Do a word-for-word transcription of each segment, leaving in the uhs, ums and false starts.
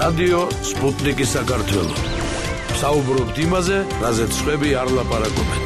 რადიო სპუტნიკი საქართველო. საუბრობთ იმაზე, რაზეც სხვები არ ლაპარაკობენ.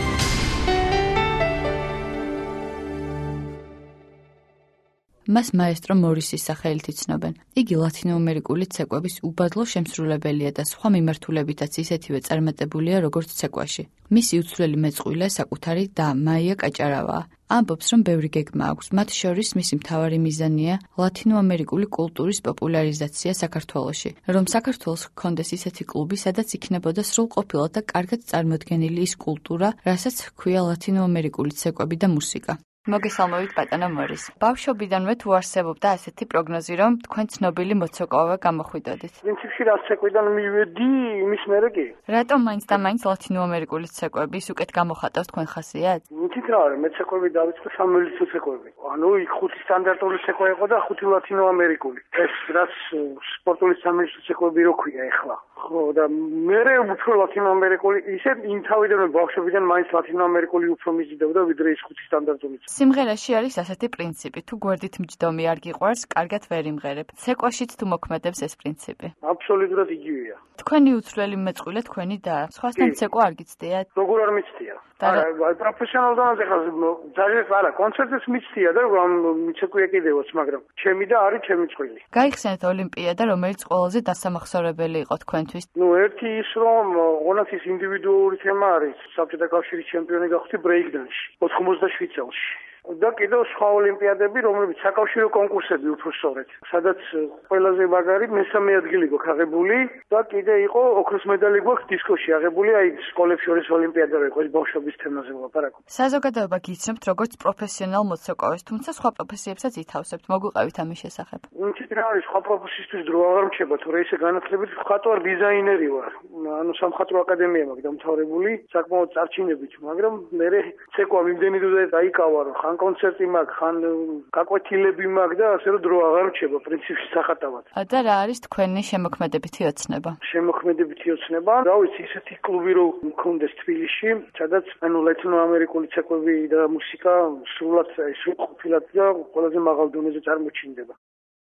მას მაესტრო მორისის სახელით იცნობენ. იგი ლათინოამერიკული ცეკვების უბადლო შემსრულებელია და სხვა მიმართულებითაც ისეთივე წარმატებულია როგორც ცეკვაში. მისი უცვლელი მეწყვილე საკუთარი და მაია კაჭარავაა. ამბობს, რომ ბევრი გეგმა აქვს, მათ შორის მისი მთავარი მიზანია ლათინოამერიკული კულტურის პოპულარიზაცია საქართველოში, რომ საქართველოს ჰქონდეს ისეთი კლუბი, სადაც იქნებოდა სრულყოფილად და კარგად წარმოდგენილი ის კულტურა, რასაც ჰქვია ლათინოამერიკული ცეკვები და მუსიკა. მოგესალმებით ბატონო მორის. ბავშვობიდანვე თუ არსებობდა ასეთი პროგნოზი, რომ თქვენ ცნობილი მოცეკვავე გამოხვიდოდით? პრინციპში რა ცეკვიდან მივედი, იმის მერე კი. რატომ მაინც და მაინც ლათინოამერიკული ცეკვები უკეთ გამოხატავს თქვენ ხასიათს? იცით რა არის, მე ცეკვები დავიწყე სამელიცო ცეკვები. ანუ იქ ხუთი სტანდარტული ცეკვა იყო და ხუთი ლათინოამერიკული. ეს რაც სპორტული სამელიცო ცეკვები რო ქვია ეხლა. ხო და მე უფრო ლათინოამერიკული, ისე იმ თავიდანვე ბავშვობიდან მაინც ლათინოამერიკული უფრო მიზიდავდა ვიდრე ის ხუთი სტანდარტული. სიმღერაში არის ასეთი პრინციპი, თუ გვერდით მჯდომი არ გიყვარს, კარგად ვერ იმღერებ. ცეკვაშიც თუ მოქმედებს ეს პრინციპი? აბსოლუტურად იგივეა. თქვენი უცვლელი მეწყვილე თქვენი და სხვასთან ცეკვა არ გიცდიათ? როგორ არ მიცდია? აი პროფესიონალ დონეზე ხარ ძალიან არა, კონცერტებს მიცდია და მიცეკვია კიდევაც, მაგრამ ჩემი და არის ჩემი წყვილი. გაიხსენეთ ოლიმპიადა, რომელიც ყველაზე დასამახსოვრებელი იყო თქვენთვის? ნუ ერთი ის რომ ღონათის ინდივიდუალური თემა არის საბჭოთა კავშირის ჩემპიონი გახდი ბრეიკდანსში ოთხმოცდაშვიდ წელს. და კიდევ სხვა ოლიმპიადები, რომლებიც საკავშირო კონკურსები უფრო სწორედ, სადაც ყველაზე მაგარი მესამე ადგილი გვაქვს აღებული და კიდე იყო ოქროს მედალი გვაქვს დისკოში აღებული, აი სკოლებს შორის ოლიმპიადა იყო ეს ბავშვობის თემაზე ვლაპარაკობ. საზოგადოება გიცნობთ როგორც პროფესიონალ მოცეკვავეს, თუმცა სხვა პროფესიებსაც ითავსებთ. მოგვიყევით ამის შესახებ? იცით რა არის, სხვა პროფესიისთვის დრო აღარ მრჩება, თორე ისე განათლებით მხატვარ დიზაინერი ვარ. ანუ სამხატვრო აკადემია მაქვს დამთავრებული, საკმაოდ წარჩინებით, მაგრამ მე ცეკვა მიმდენი და დაიკავა რომ ხან კონცერტი მაქვს, ხან გაკვეთილები მაქვს და ასე რომ დრო აღარ რჩება პრინციპში სახატავად. და რა არის თქვენი შემოქმედებითი ოცნება? შემოქმედებითი ოცნება, რა ვიცი, ისეთი კლუბი რო მქონდეს თბილისში, სადაც ანუ ლათინოამერიკული ცეკვები და მუსიკა სრულად სრულყოფილად და ყველაზე მაღალ დონეზე წარმოჩინდება.